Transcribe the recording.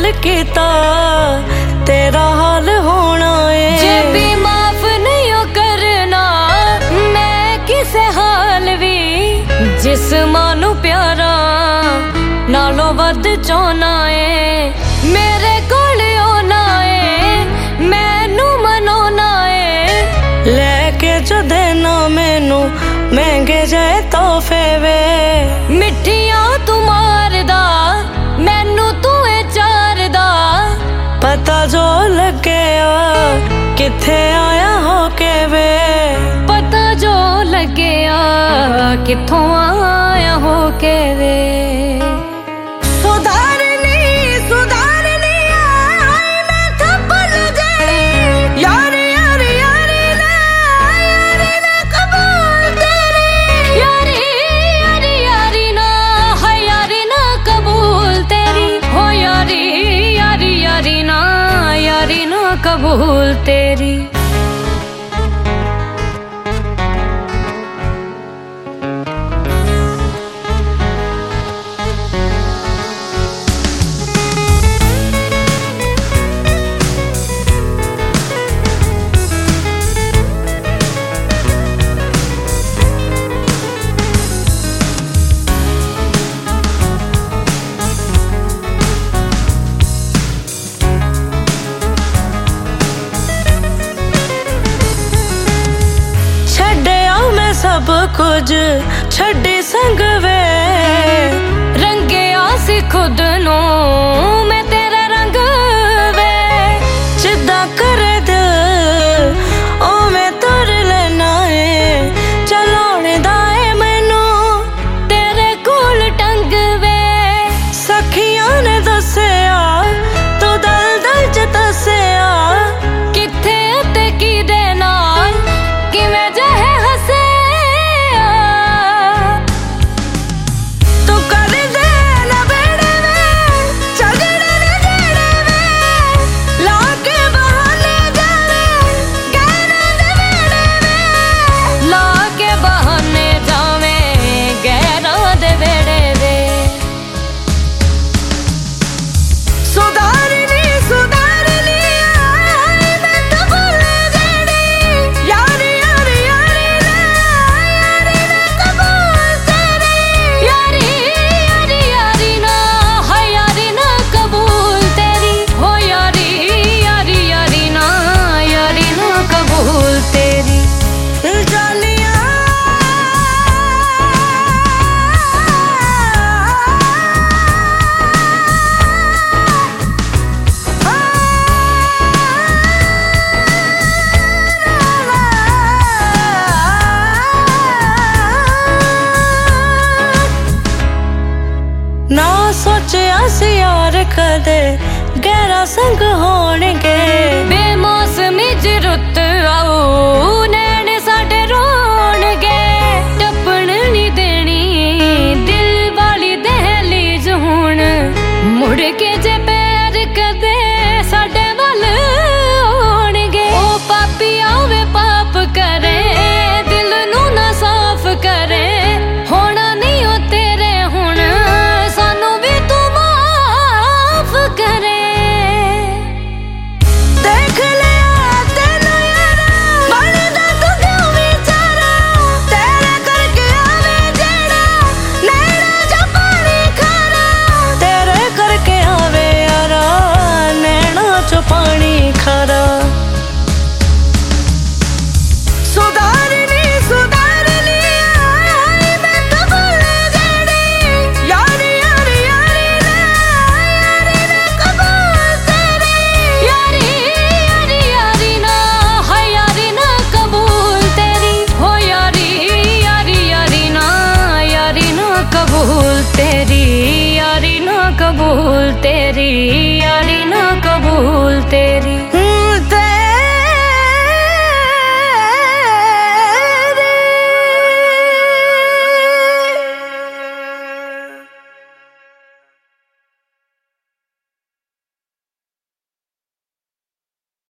हाल कीता तेरा हाल होना है। जे भी माफ नहीं हो करना मैं किसे हाल भी, जिस मानू प्यारा नालों वध चाहना है। मेरे कोल होना है मैनू मनाना है, लेके जो देना मैनू महंगे जाए तोहफे वे। मिठिया तू मारदा मैनू तू चारदा, पता जो लगे किथे आया हो के वे। पता जो लगे किथों आया हो के वे। कबूल तेरी सब कुछ छड़ी संग वे। रंगे आसी खुद नो मैं तेरा रंग वे। जिदा करे दिल ओ मैं तुर लेना है, चलाने दाए मैनू तेरे कोल टंग वे। सखियां ने दसिया तू दल दल च दसिया, किथे ते की दे नाल किवें जहे हसे। ना सोचिया सी यार कदे गहरा संग होणगे। बेमौसमी च रुत आऊ नैन साडे रोणगे। टप्पण नहीं देनी दिल वाली दहलीज हुण, मुड़ के जे पैर कदे साडे वल होणगे। ओ पापी आवे पाप करे दिल नू ना साफ करे, होना नहीं हो तेरे हुण सानू भी तू माफ करे। देख लिया तेनू यारा बनदा तू क्यों बेचारा, तेरे करके आवे जेड़ा नैना जो पानी खारा। तेरे करके आवे यारा नैना जो पानी खारा। कबूल तेरी यारी ना कबूल तेरी यारी।